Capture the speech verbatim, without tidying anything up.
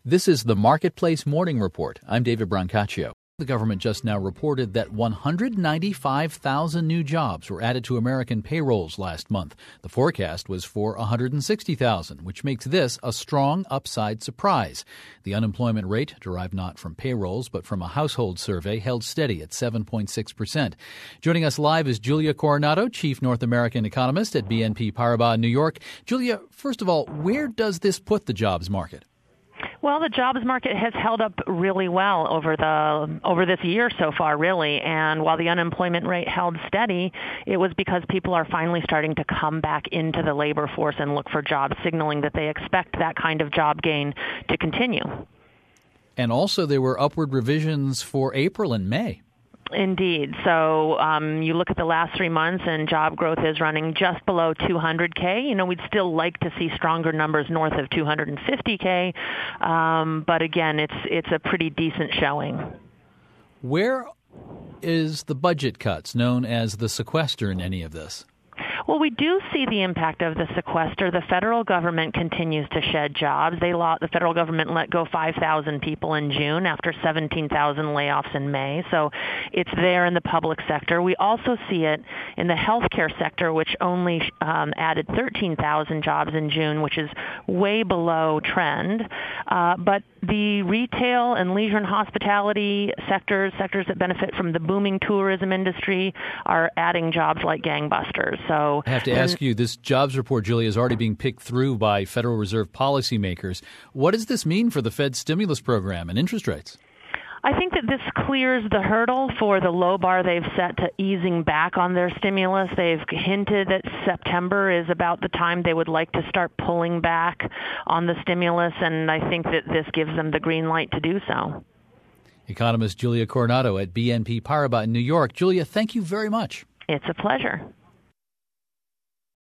This is the Marketplace Morning Report. I'm David Brancaccio. The government just now reported that one hundred ninety-five thousand new jobs were added to American payrolls last month. The forecast was for one hundred sixty thousand, which makes this a strong upside surprise. The unemployment rate, derived not from payrolls but from a household survey, held steady at seven point six percent. Joining us live is Julia Coronado, Chief North American Economist at B N P Paribas in New York. Julia, first of all, where does this put the jobs market? Well, the jobs market has held up really well over the over this year so far, really. And while the unemployment rate held steady, it was because people are finally starting to come back into the labor force and look for jobs, signaling that they expect that kind of job gain to continue. And also there were upward revisions for April and May. Indeed. So um, you look at the last three months and job growth is running just below two hundred K. You know, we'd still like to see stronger numbers north of two hundred fifty K. Um, but again, it's it's a pretty decent showing. Where is the budget cuts known as the sequester in any of this? Well, we do see the impact of the sequester. The federal government continues to shed jobs. They law, the federal government let go five thousand people in June after seventeen thousand layoffs in May. So it's there in the public sector. We also see it in the healthcare sector, which only um, added thirteen thousand jobs in June, which is way below trend. Uh, but the retail and leisure and hospitality sectors, sectors that benefit from the booming tourism industry, are adding jobs like gangbusters. So I have to ask you, this jobs report, Julia, is already being picked through by Federal Reserve policymakers. What does this mean for the Fed's stimulus program and interest rates? I think that this clears the hurdle for the low bar they've set to easing back on their stimulus. They've hinted that September is about the time they would like to start pulling back on the stimulus, and I think that this gives them the green light to do so. Economist Julia Coronado at B N P Paribas in New York. Julia, thank you very much. It's a pleasure.